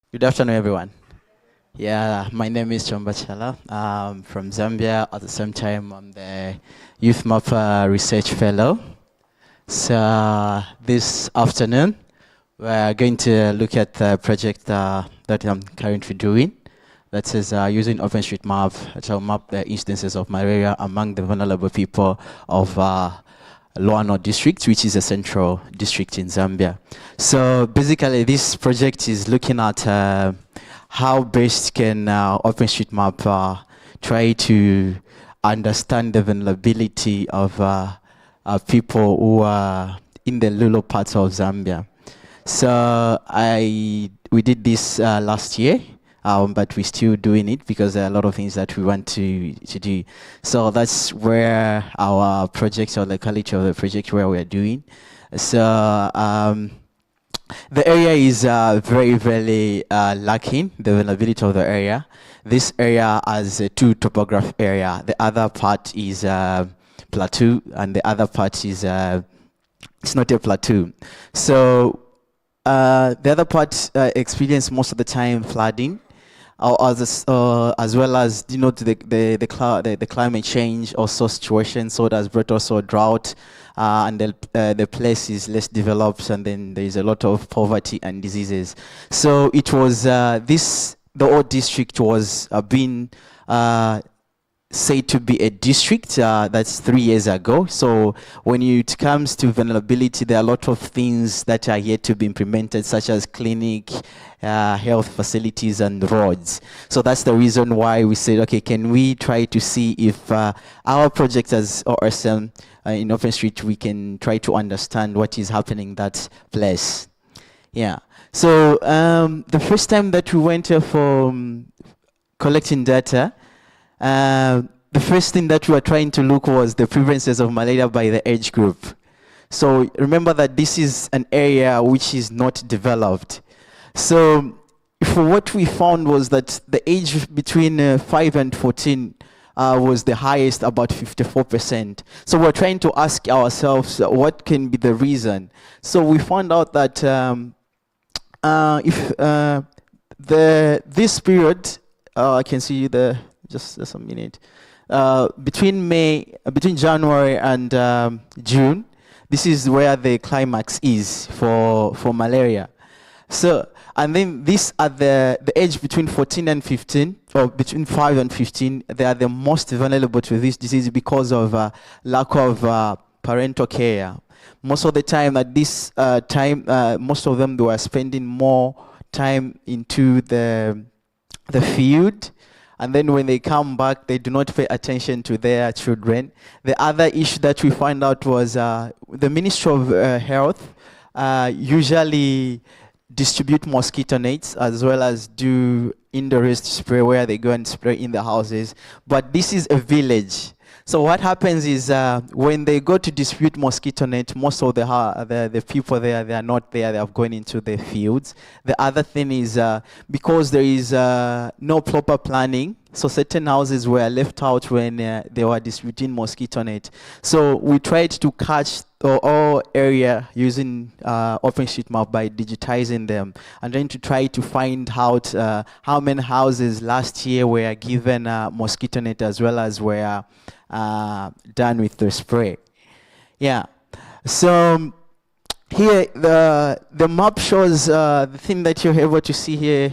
Good afternoon, everyone. Yeah, my name is Chomba Chala. I'm from Zambia. At the same time, I'm the Youth Map Research Fellow. So this afternoon, we're going to look at the project that I'm currently doing. That is using OpenStreetMap to map the instances of malaria among the vulnerable people of Loano district, which is a central district in Zambia. So basically, this project is looking at how best can OpenStreetMap try to understand the vulnerability of people who are in the Lulu parts of Zambia. So we did this last year, but we're still doing it because there are a lot of things that we want to do. So that's where our project, or the quality of the project where we're doing. So the area is very lacking, the vulnerability of the area. This area has a two topographic area. The other part is plateau, and the other part is it's not a plateau. So the other part experience most of the time flooding, as well as the climate change also situation. So that's brought also drought, and the place is less developed, and then there is a lot of poverty and diseases. So it was the old district was being said to be a district. That's 3 years ago. So when it comes to vulnerability, there are a lot of things that are yet to be implemented, such as clinic, health facilities, and roads. So that's the reason why we said, okay, can we try to see if our project as OSM in OpenStreet, we can try to understand what is happening in that place. Yeah. So the first time that we went for collecting data, the first thing that we were trying to look was the prevalences of malaria by the age group. So remember that this is an area which is not developed. So for what we found was that the age between 5 and 14 was the highest, about 54%. So we're trying to ask ourselves what can be the reason. So we found out that if this period, I can see just a minute. Between January and June, this is where the climax is for malaria. So, and then this at the age between 14 and 15, or between 5 and 15, they are the most vulnerable to this disease because of lack of parental care. Most of the time at this time, most of them, they were spending more time into the field. And then when they come back, they do not pay attention to their children. The other issue that we find out was the Ministry of Health usually distribute mosquito nets, as well as do indoor spray where they go and spray in the houses. But this is a village. So what happens is when they go to distribute mosquito net, most of the people there, they are not there, they have gone into the fields. The other thing is because there is no proper planning, so certain houses were left out when they were distributing mosquito net. So we tried to catch the whole area using OpenStreetMap by digitizing them, and then to try to find out how many houses last year were given mosquito net, as well as were done with the spray. Yeah. So here the map shows the thing that you're able to see here.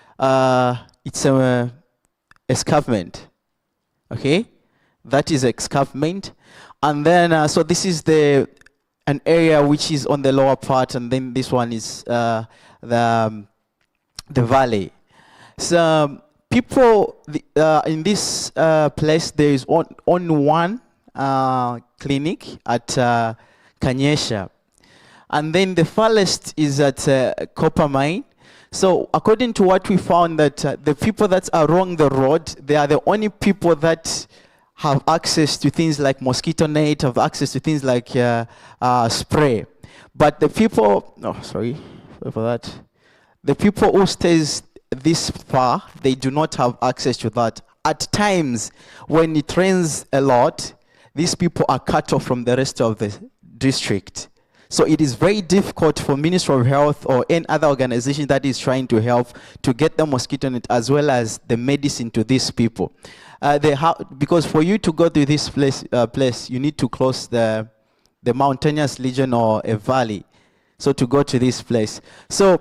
It's a escarpment. Okay, that is escarpment, and then so this is an area which is on the lower part, and then this one is the valley. So people in this place, there is only one clinic at Kanyesha, and then the farthest is at Copper Mine. So according to what we found, that the people that are along the road, they are the only people that have access to things like mosquito net, have access to things like spray. But the people, sorry for that. The people who stays this far, they do not have access to that. At times, when it rains a lot, these people are cut off from the rest of the district. So it is very difficult for Ministry of Health or any other organization that is trying to help to get the mosquito net as well as the medicine to these people. Because for you to go to this place, you need to cross the mountainous region or a valley. So to go to this place. So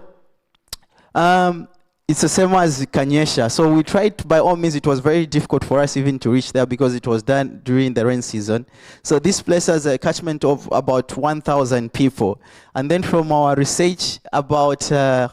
it's the same as Kanyesha. So we tried, by all means, it was very difficult for us even to reach there because it was done during the rain season. So this place has a catchment of about 1,000 people. And then from our research, about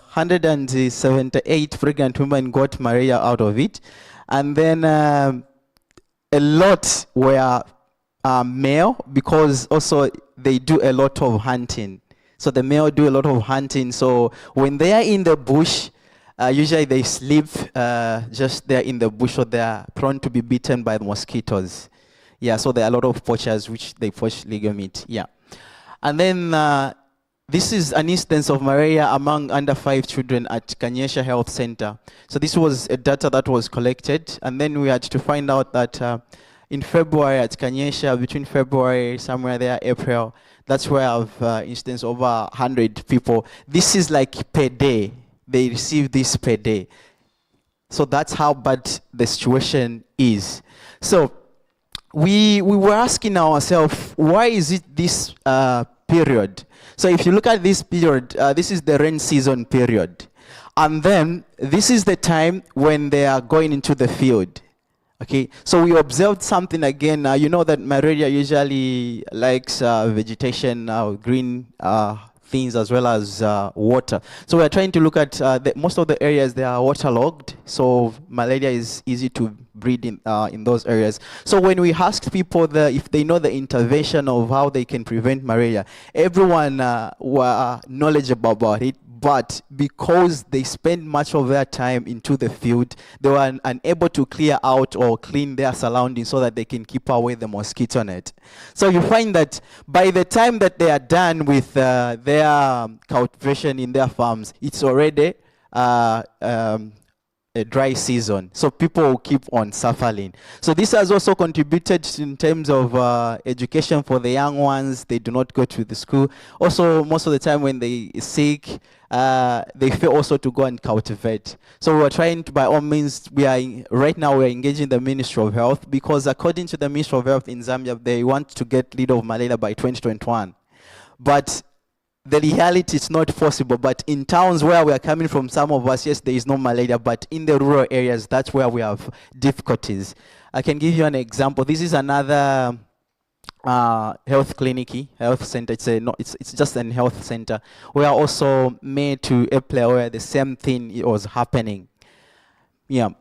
178 pregnant women got malaria out of it. And then a lot were male, because also they do a lot of hunting. So the male do a lot of hunting. So when they are in the bush, usually they sleep just there in the bush, so they are prone to be bitten by the mosquitoes. Yeah, so there are a lot of poachers which they poach legal meat. Yeah. And then this is an instance of malaria among under 5 children at Kanyesha Health Center. So this was a data that was collected, and then we had to find out that in February at Kanyesha, between February, somewhere there, April, that's where I have instance over 100 people. This is like per day. They receive this per day. So that's how bad the situation is. So we were asking ourselves, why is it this period? So if you look at this period, this is the rain season period. And then this is the time when they are going into the field. Okay, so we observed something again. You know that malaria usually likes vegetation, green things, as well as water. So we are trying to look at most of the areas they are waterlogged. So malaria is easy to breed in those areas. So when we asked people if they know the intervention of how they can prevent malaria, everyone were knowledgeable about it. But because they spend much of their time into the field, they were unable to clear out or clean their surroundings so that they can keep away the mosquito net. So you find that by the time that they are done with their cultivation in their farms, it's already a dry season. So people will keep on suffering. So this has also contributed in terms of education for the young ones. They do not go to the school. Also, most of the time when they are sick, they fail also to go and cultivate. So we're trying to, by all means, right now we're engaging the Ministry of Health, because according to the Ministry of Health in Zambia, they want to get rid of malaria by 2021. But the reality is not possible. But in towns where we are coming from, some of us, yes, there is no malaria, but in the rural areas, that's where we have difficulties. I can give you an example. This is another health center. It's just a health center. We are also made to April where the same thing was happening. Yeah.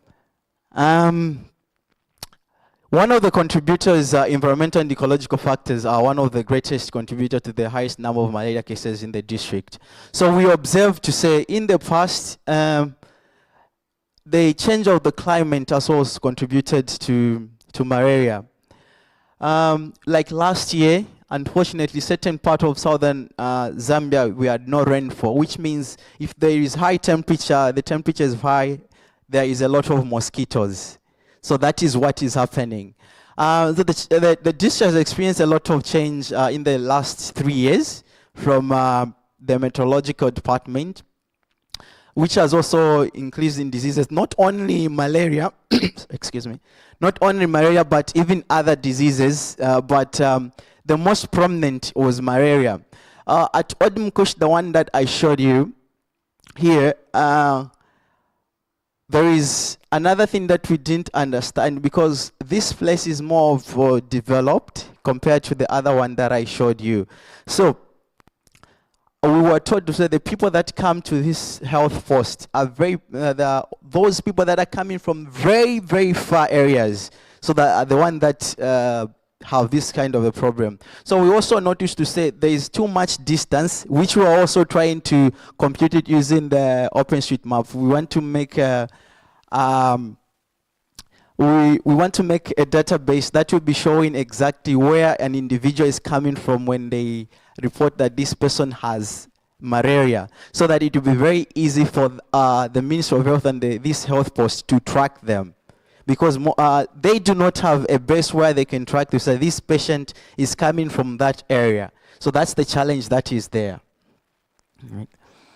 One of the contributors, environmental and ecological factors, are one of the greatest contributors to the highest number of malaria cases in the district. So we observed to say in the past, the change of the climate also contributed to malaria. Like last year, unfortunately, certain part of southern Zambia, we had no rainfall, which means if there is high temperature, the temperature is high, there is a lot of mosquitoes. So that is what is happening. The district has experienced a lot of change in the last 3 years from the meteorological department, which has also increased in diseases, not only malaria, excuse me, not only malaria, but even other diseases. But the most prominent was malaria. At Odumkush, the one that I showed you here, there is another thing that we didn't understand, because this place is more developed compared to the other one that I showed you. So we were told to say the people that come to this health post are those people that are coming from very, very far areas. So that are the one that have this kind of a problem. So we also noticed to say there is too much distance, which we are also trying to compute it using the OpenStreetMap. We want to make we want to make a database that will be showing exactly where an individual is coming from when they report that this person has malaria, so that it will be very easy for the Ministry of Health and this health post to track them. because they do not have a base where they can track to say this patient is coming from that area. So that's the challenge that is there. Right.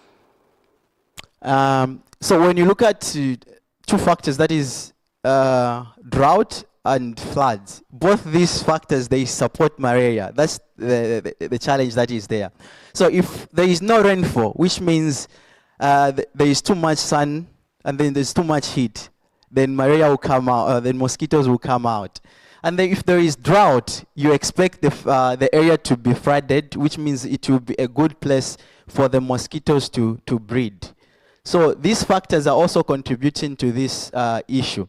So when you look at two factors, that is drought and floods, both these factors, they support malaria. That's the challenge that is there. So if there is no rainfall, which means there is too much sun and then there's too much heat, then malaria will come out, then mosquitoes will come out. And then if there is drought, you expect the area to be flooded, which means it will be a good place for the mosquitoes to breed. So these factors are also contributing to this issue.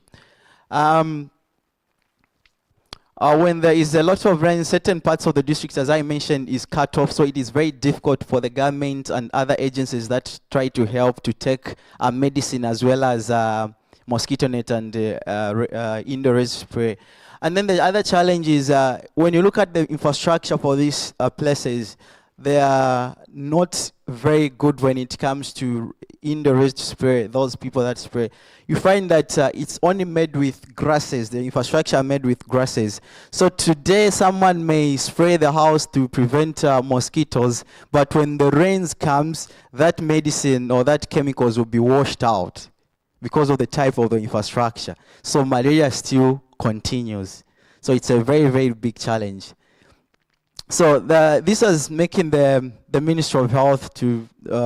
When there is a lot of rain, certain parts of the district, as I mentioned, is cut off, so it is very difficult for the government and other agencies that try to help to take medicine as well as mosquito net and indoor spray. And then the other challenge is when you look at the infrastructure for these places, they are not very good when it comes to indoor spray, those people that spray. You find that it's only made with grasses, the infrastructure made with grasses. So today someone may spray the house to prevent mosquitoes, but when the rains comes, that medicine or that chemicals will be washed out because of the type of the infrastructure. So malaria still continues. So it's a very, very big challenge. So this is making the Ministry of Health to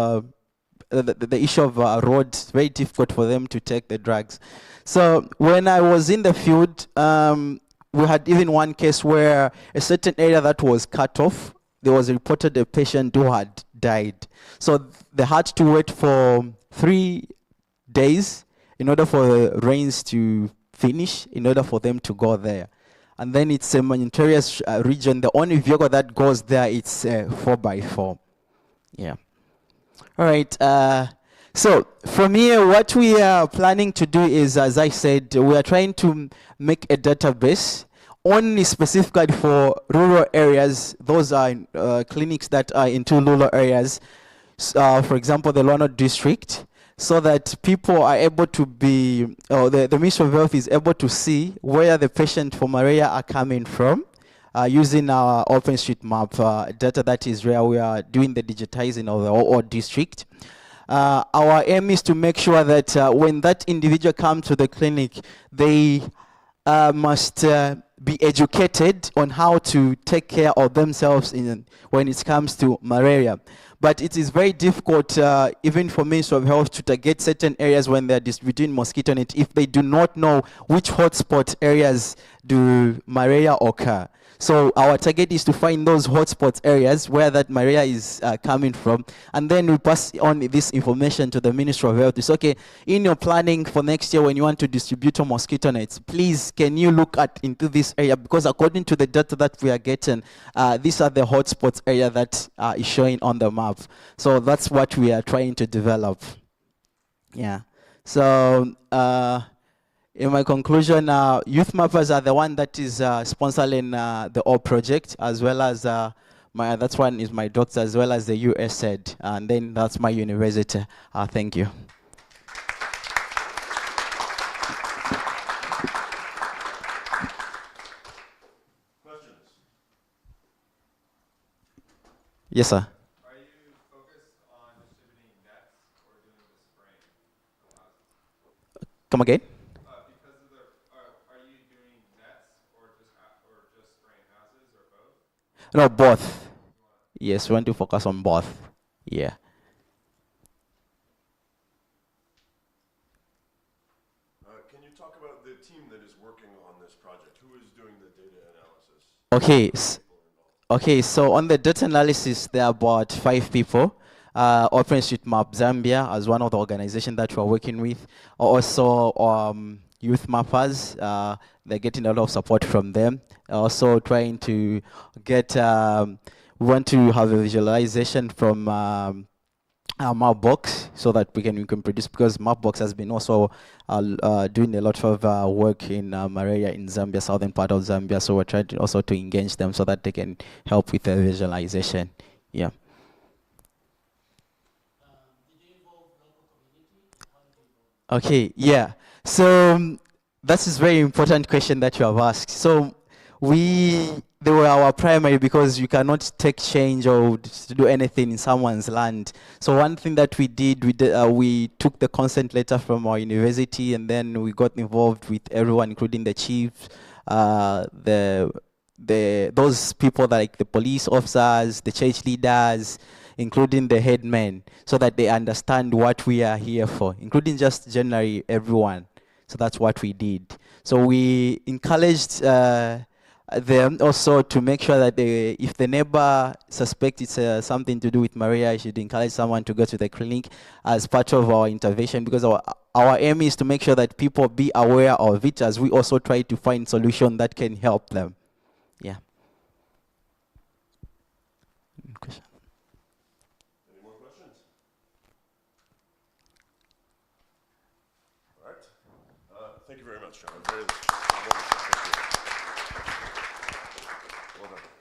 the issue of roads very difficult for them to take the drugs. So when I was in the field, we had even one case where a certain area that was cut off, there was reported a patient who had died. So they had to wait for 3 days in order for the rains to finish, in order for them to go there. And then it's a mountainous region. The only vehicle that goes there, it's 4x4. Yeah. All right. So from here, what we are planning to do is, as I said, we are trying to make a database only specifically for rural areas. Those are clinics that are into rural areas. For example, the Lono district, so that people are able to be, the Ministry of Health is able to see where the patient for malaria are coming from using our OpenStreetMap data that is where we are doing the digitizing of the whole district. Our aim is to make sure that when that individual comes to the clinic, they must be educated on how to take care of themselves when it comes to malaria. But it is very difficult, even for Ministry of Health, to target certain areas when they're distributing mosquito net if they do not know which hotspot areas do malaria occur. So our target is to find those hotspot areas where that malaria is coming from, and then we pass on this information to the Ministry of Health. It's okay, in your planning for next year when you want to distribute mosquito nets, please can you look into this area, because according to the data that we are getting, these are the hotspot area that is showing on the map. So that's what we are trying to develop. Yeah. So in my conclusion, Youth Mappers are the one that is sponsoring the whole project, as well as that's one is my doctor, as well as the USAID, and then that's my university. Thank you. Questions? Yes, sir. Are you focused on distributing nets or doing the spraying of houses? Come again? No, both. Yes, we want to focus on both. Yeah. Can you talk about the team that is working on this project? Who is doing the data analysis? Okay. Okay, so on the data analysis, there are about 5 people. OpenStreetMap Zambia as one of the organizations that we're working with. Also, Youth Mappers, they're getting a lot of support from them. Also trying to get, we want to have a visualization from Mapbox so that we can produce, because Mapbox has been also doing a lot of work in malaria in Zambia, southern part of Zambia. So we're trying to also to engage them so that they can help with the visualization. Yeah. Did you involve local community? Okay, yeah. So That is very important question that you have asked. So they were our primary because you cannot take change or do anything in someone's land. So one thing that we took the consent letter from our university, and then we got involved with everyone, including the chiefs, those people like the police officers, the church leaders, including the headmen, so that they understand what we are here for, including just generally everyone. So that's what we did. So we encouraged them also to make sure that if the neighbor suspects it's something to do with Maria, you should encourage someone to go to the clinic as part of our intervention, because our aim is to make sure that people be aware of it as we also try to find solutions that can help them. Yeah. Question. Any more questions? All right. Thank you very much, John. Very wonderful. Thank you. Well done.